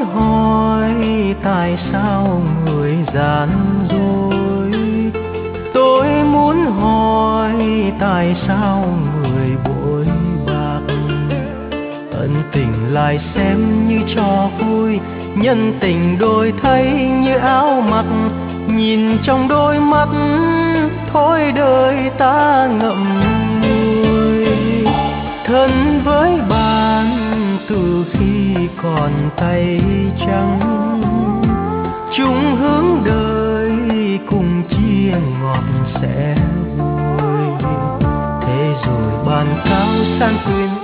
hỏi tại sao người gian dối. Tôi muốn hỏi tại sao người bội bạc. Ân tình lại xem như trò vui, nhân tình đổi thay như áo mặc. Nhìn trong đôi mắt thôi đời ta ngậm ngùi. Thân với bạn từ khi còn tay trắng, chung hướng đời cùng chia ngọt sẻ vui. Thế rồi bàn cao san quyến